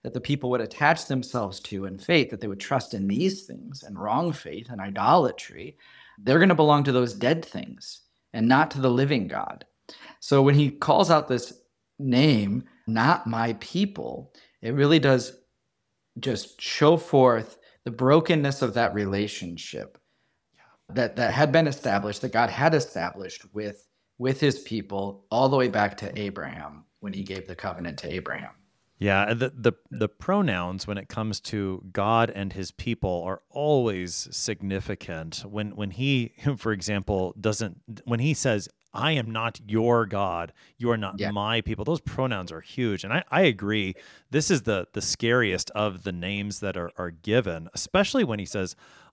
[SPEAKER 3] that the people would attach themselves to in faith, that they would trust in these things and wrong faith and idolatry, they're going to belong to those dead things and not to the living God. So when he calls out this name, not my people, it really does just show forth the brokenness of that relationship that, that had been established, that God had established with, with his people all the way back to Abraham when he gave the covenant to Abraham.
[SPEAKER 1] Yeah, the, the the pronouns when it comes to God and his people are always significant. When when he, for example, doesn't when he says, I am not your God, you are not
[SPEAKER 3] Yeah.
[SPEAKER 1] my people, those pronouns are huge. And I, I agree. This is the the scariest of the names that are, are given, especially when he says,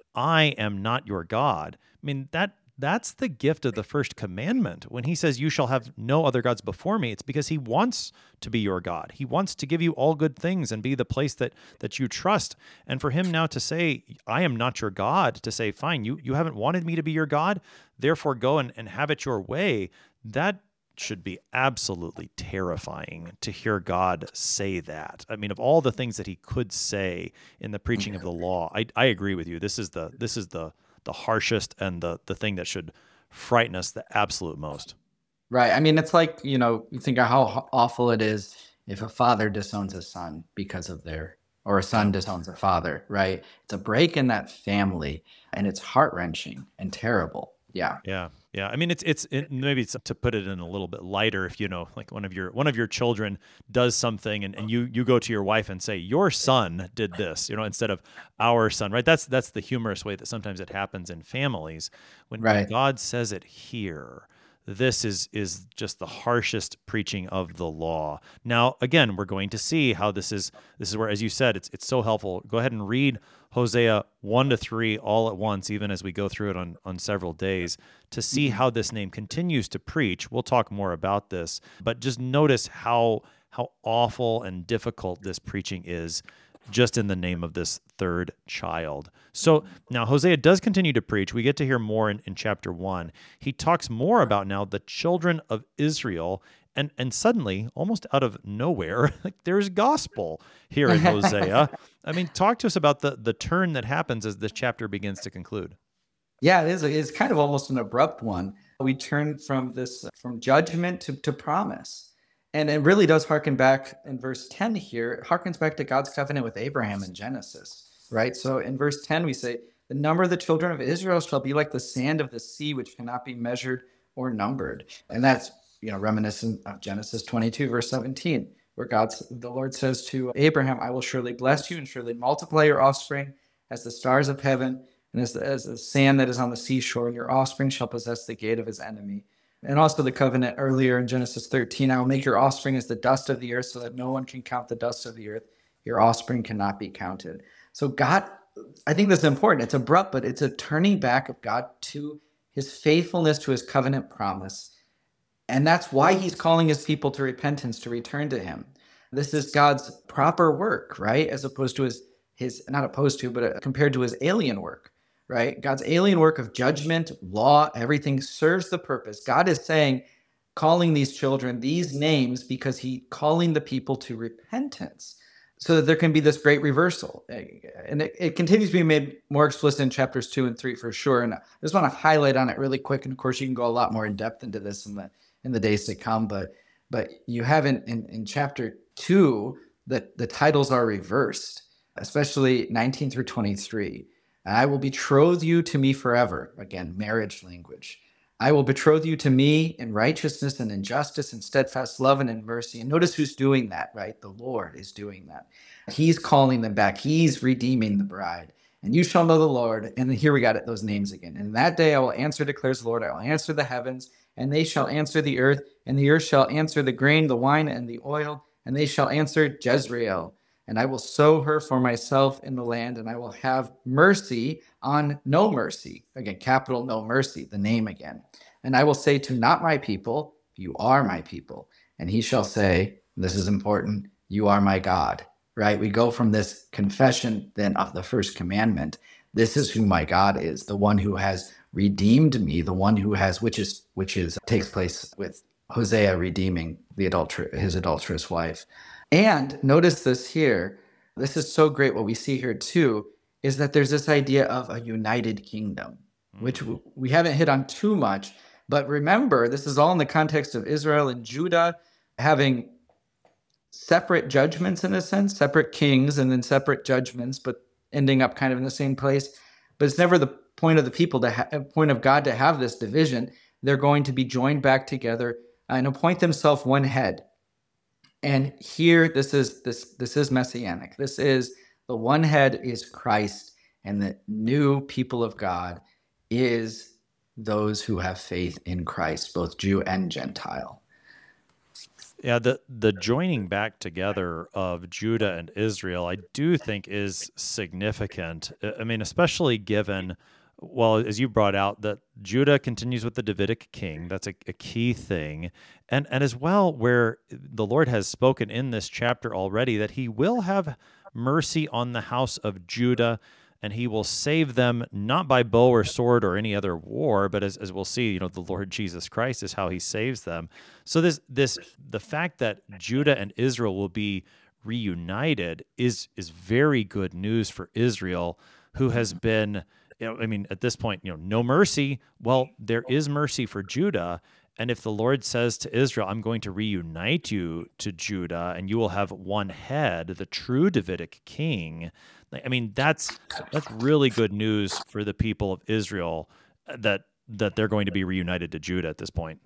[SPEAKER 1] I am not your God. I mean, that that's the gift of the first commandment. When he says, you shall have no other gods before me, it's because he wants to be your God. He wants to give you all good things and be the place that that you trust. And for him now to say, I am not your God, to say, fine, you, you haven't wanted me to be your God, therefore go and, and have it your way, that should be absolutely terrifying to hear God say that. I mean, of all the things that he could say in the preaching of the law, I, I agree with you. This is the this is the the harshest and the the thing that should frighten us the absolute most.
[SPEAKER 3] Right. I mean, it's like, you know, you think of how awful it is if a father disowns a son because of their, or a son disowns a father, right? It's a break in that family, and it's heart-wrenching and terrible. Yeah.
[SPEAKER 1] Yeah. Yeah. I mean, it's, it's, it, maybe it's to put it in a little bit lighter. If, you know, like one of your, one of your children does something and, and you, you go to your wife and say, your son did this, you know, instead of our son, right? That's, that's the humorous way that sometimes it happens in families. When, when
[SPEAKER 3] Right.
[SPEAKER 1] God says it here, this is, is just the harshest preaching of the law. Now, again, we're going to see how this is, this is where, as you said, it's, it's so helpful. Go ahead and read Hosea one to three all at once, even as we go through it on, on several days, to see how this name continues to preach. We'll talk more about this, but just notice how how awful and difficult this preaching is just in the name of this third child. So now Hosea does continue to preach. We get to hear more in, in chapter one. He talks more about now the children of Israel. And and suddenly, almost out of nowhere, like there's gospel here in Hosea. I mean, talk to us about the the turn that happens as this chapter begins to conclude.
[SPEAKER 3] Yeah, it is. It's kind of almost an abrupt one. We turn from this, from judgment to, to promise. And it really does harken back in verse ten here. It harkens back to God's covenant with Abraham in Genesis, right? So in verse ten, we say, the number of the children of Israel shall be like the sand of the sea, which cannot be measured or numbered. And that's, you know, reminiscent of Genesis twenty-two, verse seventeen, where God's, the Lord says to Abraham, I will surely bless you and surely multiply your offspring as the stars of heaven and as the, as the sand that is on the seashore. Your offspring shall possess the gate of his enemy. And also the covenant earlier in Genesis thirteen, I will make your offspring as the dust of the earth so that no one can count the dust of the earth. Your offspring cannot be counted. So God, I think this is important. It's abrupt, but it's a turning back of God to his faithfulness to his covenant promise. And that's why he's calling his people to repentance, to return to him. This is God's proper work, right? As opposed to his, his not opposed to, but uh, compared to his alien work, right? God's alien work of judgment, law, everything serves the purpose. God is saying, calling these children these names because he calling the people to repentance so that there can be this great reversal. And it, it continues to be made more explicit in chapters two and three for sure. And I just want to highlight on it really quick. And of course, you can go a lot more in depth into this in the in the days to come, but but you have in, in, in chapter two, that the titles are reversed, especially nineteen through twenty-three. I will betroth you to me forever. Again, marriage language. I will betroth you to me in righteousness and in justice and steadfast love and in mercy. And notice who's doing that, right? The Lord is doing that. He's calling them back. He's redeeming the bride. And you shall know the Lord. And then here we got it, those names again. And that day I will answer, declares the Lord. I will answer the heavens, and they shall answer the earth, and the earth shall answer the grain, the wine, and the oil, and they shall answer Jezreel. And I will sow her for myself in the land, and I will have mercy on no mercy. Again, capital no mercy, the name again. And I will say to not my people, you are my people. And he shall say, this is important, you are my God, right? We go from this confession then of the first commandment. This is who my God is, the one who has redeemed me, the one who has, which is, which is, takes place with Hosea redeeming the adulter, his adulterous wife. And notice this here, This is so great. What we see here too is that there's this idea of a united kingdom, which w- we haven't hit on too much. But remember, this is all in the context of Israel and Judah having separate judgments in a sense, separate kings and then separate judgments, but ending up kind of in the same place. But it's never the point of the people to ha- point of God to have this division. They're going to be joined back together and appoint themselves one head. And here, this is this this is messianic. This is the one head is Christ, and the new people of God is those who have faith in Christ, both Jew and Gentile.
[SPEAKER 1] Yeah, the the joining back together of Judah and Israel, I do think is significant. I mean, especially given, well, as you brought out, that Judah continues with the Davidic king. That's a, a key thing. And and as well, where the Lord has spoken in this chapter already that he will have mercy on the house of Judah, and he will save them not by bow or sword or any other war, but as, as we'll see, you know, the Lord Jesus Christ is how he saves them. So this this the fact that Judah and Israel will be reunited is is very good news for Israel, who has been, you know, I mean, at this point, you know, no mercy. Well, there is mercy for Judah. And if the Lord says to Israel, I'm going to reunite you to Judah, and you will have one head, the true Davidic king, I mean, that's that's really good news for the people of Israel, that that they're going to be reunited to Judah at this point.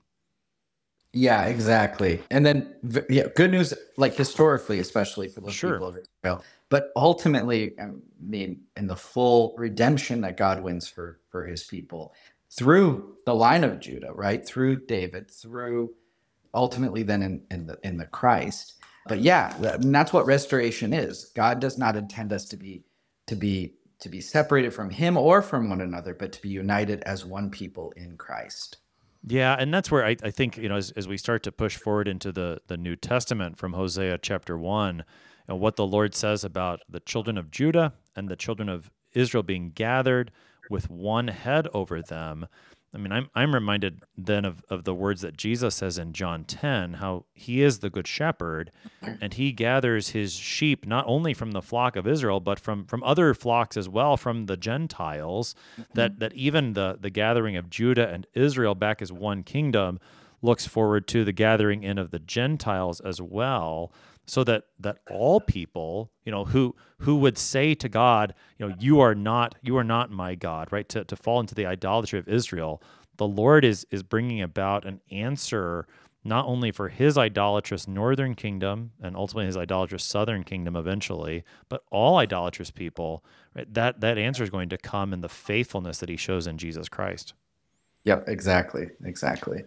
[SPEAKER 3] Yeah, exactly. And then, v- yeah, good news, like historically, especially for those
[SPEAKER 1] Sure.
[SPEAKER 3] people of Israel. But ultimately, I mean, in the full redemption that God wins for for his people through the line of Judah, right? Through David, through ultimately then in, in the in the Christ. But yeah, that- and that's what restoration is. God does not intend us to be to be to be separated from him or from one another, but to be united as one people in Christ.
[SPEAKER 1] Yeah, and that's where I, I think, you know, as, as we start to push forward into the, the New Testament from Hosea chapter one, and what the Lord says about the children of Judah and the children of Israel being gathered with one head over them. I mean, I'm I'm reminded then of, of the words that Jesus says in John ten, how he is the good shepherd, and he gathers his sheep not only from the flock of Israel, but from, from other flocks as well, from the Gentiles, that, that even the, the gathering of Judah and Israel back as one kingdom looks forward to the gathering in of the Gentiles as well, so that that all people, you know, who who would say to God, you know, you are not you are not my God, right? To to fall into the idolatry of Israel, the Lord is is bringing about an answer not only for his idolatrous northern kingdom and ultimately his idolatrous southern kingdom eventually, but all idolatrous people. Right? That that answer is going to come in the faithfulness that he shows in Jesus Christ.
[SPEAKER 3] Yep, exactly, exactly.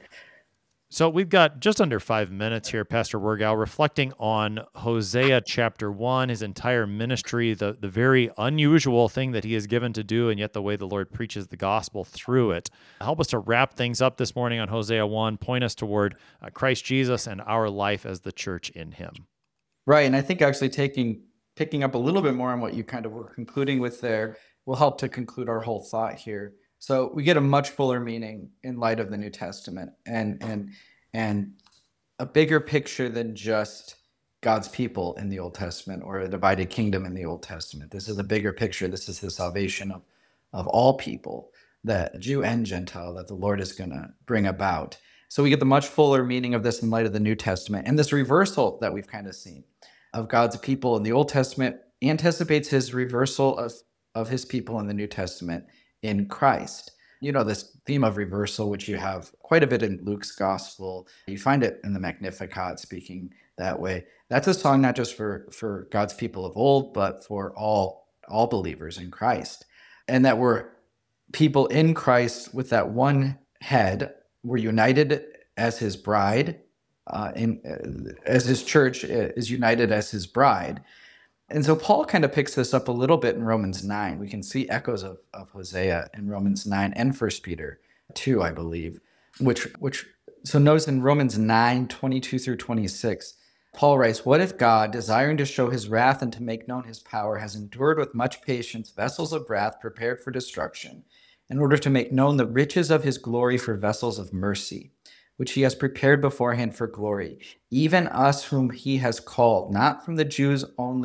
[SPEAKER 1] So we've got just under five minutes here, Pastor Wergau, reflecting on Hosea chapter one, his entire ministry, the, the very unusual thing that he is given to do, and yet the way the Lord preaches the gospel through it. Help us to wrap things up this morning on Hosea one, point us toward uh, Christ Jesus and our life as the church in him.
[SPEAKER 3] Right, and I think actually taking picking up a little bit more on what you kind of were concluding with there will help to conclude our whole thought here. So we get a much fuller meaning in light of the New Testament, and and and a bigger picture than just God's people in the Old Testament or a divided kingdom in the Old Testament. This is a bigger picture. This is the salvation of, of all people, that Jew and Gentile, that the Lord is going to bring about. So we get the much fuller meaning of this in light of the New Testament. And this reversal that we've kind of seen of God's people in the Old Testament anticipates his reversal of, of his people in the New Testament in Christ. You know, this theme of reversal, which you have quite a bit in Luke's gospel. You find it in the Magnificat speaking that way. That's a song not just for, for God's people of old, but for all, all believers in Christ. And that we're people in Christ with that one head. We're united as his bride, uh, in, uh, as his church is united as his bride. And so Paul kind of picks this up a little bit in Romans nine. We can see echoes of, of Hosea in Romans nine and First Peter two, I believe, which, which so notice in Romans nine, twenty-two through twenty-six, Paul writes, "What if God, desiring to show his wrath and to make known his power, has endured with much patience vessels of wrath prepared for destruction, in order to make known the riches of his glory for vessels of mercy, which he has prepared beforehand for glory, even us whom he has called, not from the Jews only,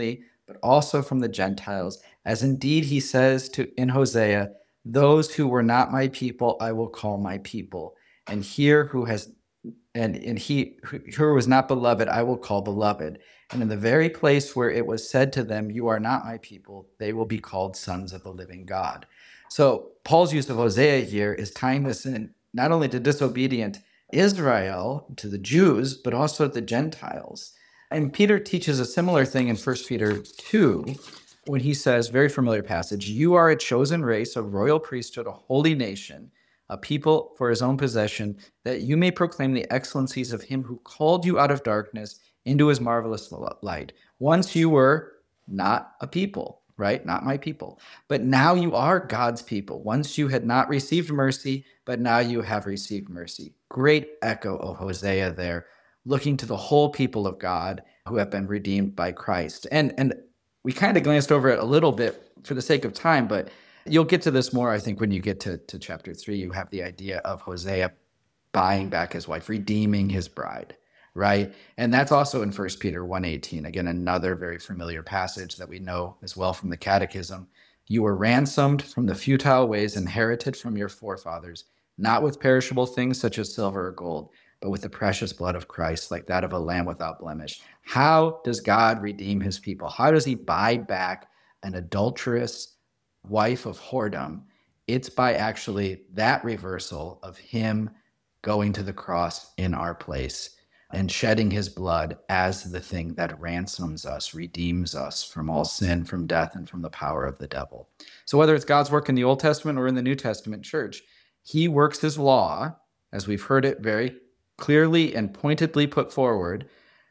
[SPEAKER 3] but also from the Gentiles, as indeed he says to in Hosea, those who were not my people, I will call my people. And here who has and, and he who was not beloved, I will call beloved. And in the very place where it was said to them, you are not my people, they will be called sons of the living God. So Paul's use of Hosea here is tying this in not only to disobedient Israel, to the Jews, but also the Gentiles. And Peter teaches a similar thing in First Peter two, when he says, very familiar passage, you are a chosen race, a royal priesthood, a holy nation, a people for his own possession, that you may proclaim the excellencies of him who called you out of darkness into his marvelous light. Once you were not a people, right? Not my people. But now you are God's people. Once you had not received mercy, but now you have received mercy. Great echo of Hosea there, looking to the whole people of God who have been redeemed by Christ. And, and we kind of glanced over it a little bit for the sake of time, but you'll get to this more, I think, when you get to, to chapter three. You have the idea of Hosea buying back his wife, redeeming his bride, right? And that's also in First Peter one eighteen. Again, another very familiar passage that we know as well from the Catechism. You were ransomed from the futile ways inherited from your forefathers, not with perishable things such as silver or gold, but with the precious blood of Christ, like that of a lamb without blemish. How does God redeem his people? How does he buy back an adulterous wife of whoredom? It's by actually that reversal of him going to the cross in our place and shedding his blood as the thing that ransoms us, redeems us from all sin, from death, and from the power of the devil. So whether it's God's work in the Old Testament or in the New Testament church, he works his law, as we've heard it very clearly and pointedly put forward,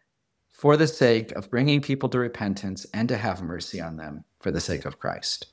[SPEAKER 3] for the sake of bringing people to repentance and to have mercy on them for the sake of Christ.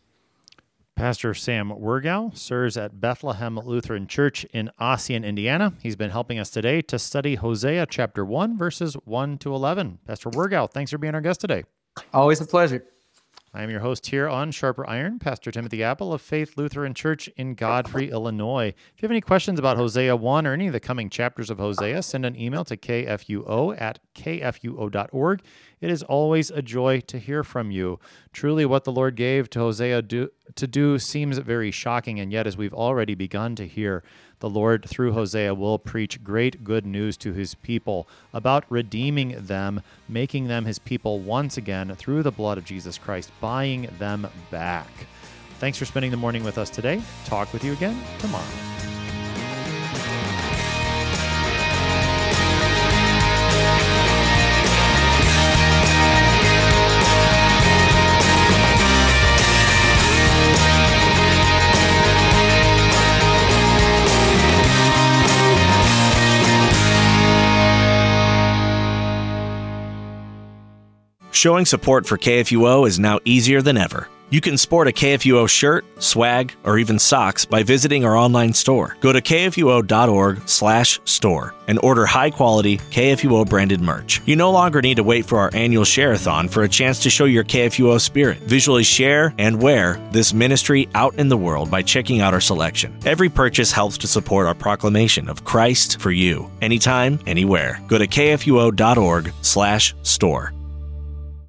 [SPEAKER 1] Pastor Sam Wirgau serves at Bethlehem Lutheran Church in Ossian, Indiana. He's been helping us today to study Hosea chapter one, verses one to eleven. Pastor Wirgau, thanks for being our guest today.
[SPEAKER 3] Always a pleasure.
[SPEAKER 1] I am your host here on Sharper Iron, Pastor Timothy Apple of Faith Lutheran Church in Godfrey, Illinois. If you have any questions about Hosea one or any of the coming chapters of Hosea, send an email to k f u o at k f u o dot org. It is always a joy to hear from you. Truly, what the Lord gave to Hosea do, to do seems very shocking, and yet as we've already begun to hear, the Lord, through Hosea, will preach great good news to his people about redeeming them, making them his people once again through the blood of Jesus Christ, buying them back. Thanks for spending the morning with us today. Talk with you again tomorrow.
[SPEAKER 5] Showing support for K F U O is now easier than ever. You can sport a K F U O shirt, swag, or even socks by visiting our online store. Go to k f u o dot org slash store and order high-quality K F U O branded merch. You no longer need to wait for our annual share-a-thon for a chance to show your K F U O spirit. Visually share and wear this ministry out in the world by checking out our selection. Every purchase helps to support our proclamation of Christ for you, anytime, anywhere. Go to k f u o dot org slash store.